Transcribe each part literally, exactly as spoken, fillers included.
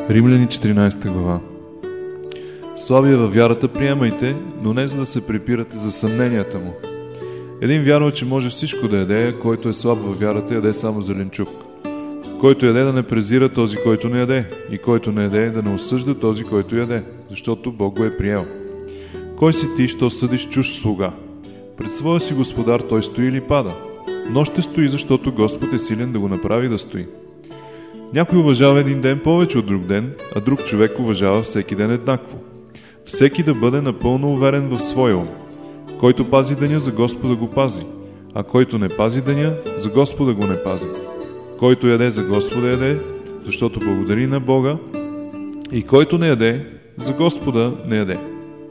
Римляни четиринадесета глава. Слабия във вярата приемайте, но не за да се препирате за съмненията му. Един вярва, че може всичко да яде, който е слаб във вярата, яде само зеленчук. Който яде, да не презира този, който не яде, и който не яде, да не осъжда този, който яде, защото Бог го е приел. Кой си ти, що съдиш чуж слуга? Пред своя си господар той стои или пада, но ще стои, защото Господ е силен да го направи да стои. Някой уважава един ден повече от друг ден, а друг човек уважава всеки ден еднакво. Всеки да бъде напълно уверен в своя ум. Който пази деня, за Господа го пази, а който не пази деня, за Господа го не пази. Който яде, за Господа яде, защото благодари на Бога, и който не яде, за Господа не яде.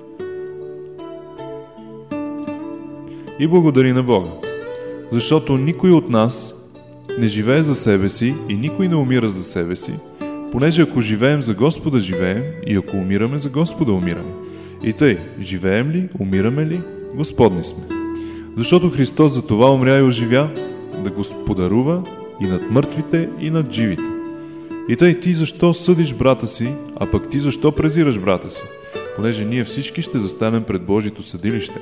И благодари на Бога, защото никой от нас не живее за себе си и никой не умира за себе си, понеже ако живеем за Господа живеем и ако умираме за Господа умираме. И тъй, живеем ли, умираме ли, Господни сме. Защото Христос за това умря и оживя, да господарува и над мъртвите и над живите. И тъй, ти защо съдиш брата си, а пък ти защо презираш брата си, понеже ние всички ще застанем пред Божието съдилище.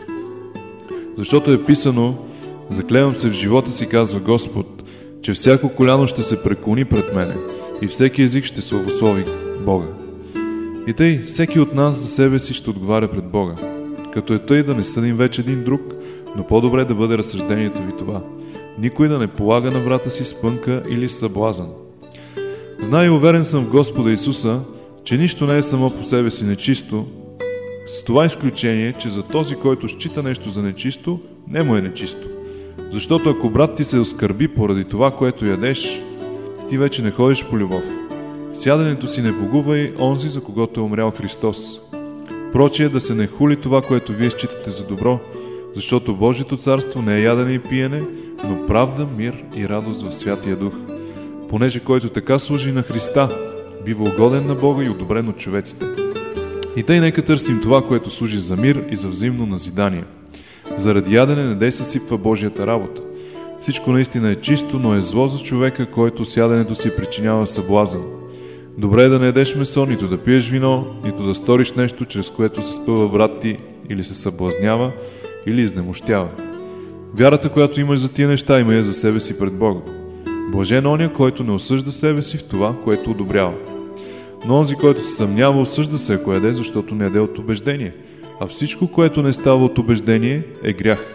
Защото е писано: заклевам се в живота си, казва Господ, че всяко коляно ще се преклони пред мене и всеки език ще славослови Бога. И тъй, всеки от нас за себе си ще отговаря пред Бога. Като е тъй, да не съдим вече един друг, но по-добре да бъде разсъждението ви това: никой да не полага на брата си спънка или съблазън. Знай и уверен съм в Господа Исуса, че нищо не е само по себе си нечисто, с това изключение, че за този, който счита нещо за нечисто, не му е нечисто. Защото ако брат ти се оскърби поради това, което ядеш, ти вече не ходиш по любов. С яденето си не погубвай онзи, за когото е умрял Христос. Прочие да се не хули това, което вие считате за добро, защото Божието царство не е ядене и пиене, но правда, мир и радост в Святия Дух. Понеже който така служи на Христа, бива угоден на Бога и одобрен от човеците. И тъй нека търсим това, което служи за мир и за взаимно назидание. Заради ядене не дей съсипва Божията работа. Всичко наистина е чисто, но е зло за човека, който с яденето си причинява съблазън. Добре е да не ядеш месо, нито да пиеш вино, нито да сториш нещо, чрез което се спъва брат ти, или се съблазнява, или изнемощява. Вярата, която имаш за тия неща, има я за себе си пред Бога. Блажен оня, който не осъжда себе си в това, което одобрява. Но онзи, който се съмнява, осъжда се, ако яде, защото не яде от убеждение. А всичко, което не става от убеждение, е грях.